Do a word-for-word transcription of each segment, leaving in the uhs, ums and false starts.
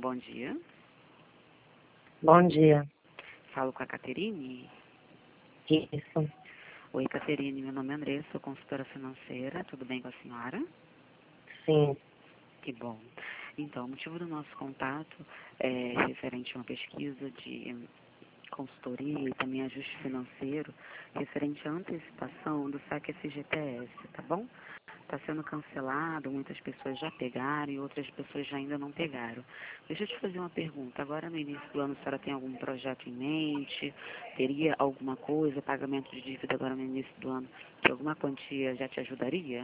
bom dia. Bom dia. Falo com a Caterine. Isso. Oi, Caterine, meu nome é Andressa, sou consultora financeira. Tudo bem com a senhora? Sim. Que bom. Então, o motivo do nosso contato é referente a uma pesquisa de consultoria e também ajuste financeiro, referente à antecipação do saque F G T S, tá bom? Está sendo cancelado, muitas pessoas já pegaram e outras pessoas já ainda não pegaram. Deixa eu te fazer uma pergunta. Agora, no início do ano, a senhora tem algum projeto em mente? Teria alguma coisa, pagamento de dívida agora no início do ano, que alguma quantia já te ajudaria?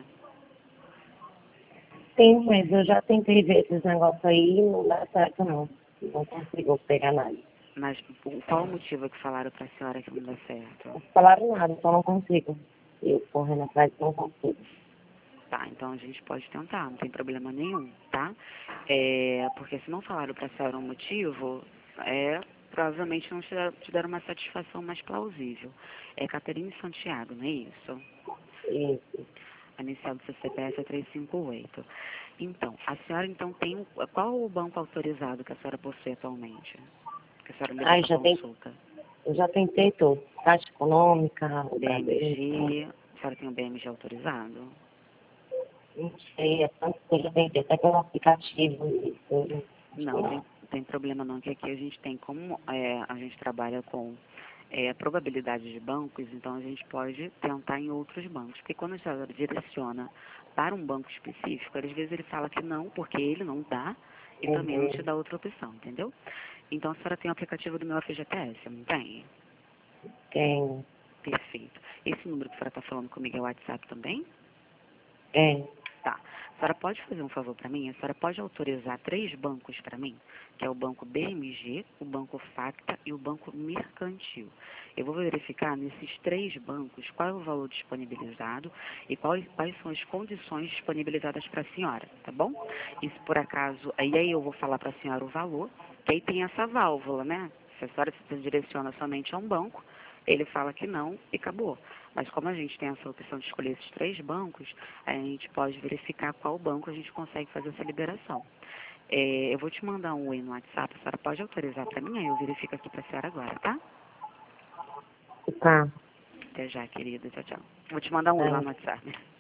Sim, mas eu já tentei ver esses negócios aí e não dá certo não. Não consigo pegar nada. Mas por qual o motivo que falaram para a senhora que não dá certo? Não falaram nada, só não consigo. Eu correndo atrás não consigo. Tá, então a gente pode tentar, não tem problema nenhum, tá? É, porque se não falaram para a senhora um motivo, é, provavelmente não te deram, te deram uma satisfação mais plausível. É Caterine Santiago, não é isso? Isso. A inicial do seu C P F é trezentos e cinquenta e oito. Então, a senhora então tem, o- qual o banco autorizado que a senhora possui atualmente? Que a senhora levou Ai, para já tem, consulta? eu já tentei tudo. Caixa Econômica, o Bradesco, B M G, a senhora tem o B M G autorizado? não sei, é tanto que eu já tentei, até pelo aplicativo. Isso, Não, tem, tem problema não, que aqui a gente tem, como é, a gente trabalha com é, probabilidade de bancos, então a gente pode tentar em outros bancos. Porque quando a senhora direciona para um banco específico, às vezes ele fala que não, porque ele não dá, e também não te uhum. dá outra opção, entendeu? Então a senhora tem o aplicativo do meu F G T S, não tem? Tem, Perfeito. Esse número que a senhora está falando comigo é o WhatsApp também? tem. Tá. A senhora pode fazer um favor para mim? A senhora pode autorizar três bancos para mim, que é o Banco B M G, o Banco Facta e o Banco Mercantil. Eu vou verificar nesses três bancos qual é o valor disponibilizado e quais, quais são as condições disponibilizadas para a senhora, tá bom? E se por acaso, aí, aí eu vou falar para a senhora o valor, que aí tem essa válvula, né? Se a senhora se direciona somente a um banco, ele fala que não e acabou. Mas como a gente tem essa opção de escolher esses três bancos, a gente pode verificar qual banco a gente consegue fazer essa liberação. É, eu vou te mandar um oi no WhatsApp, a senhora pode autorizar para mim? Aí eu verifico aqui para a senhora agora, tá? Tá. Até já, querida. Tchau, tchau. Vou te mandar um oi lá Tá. no WhatsApp.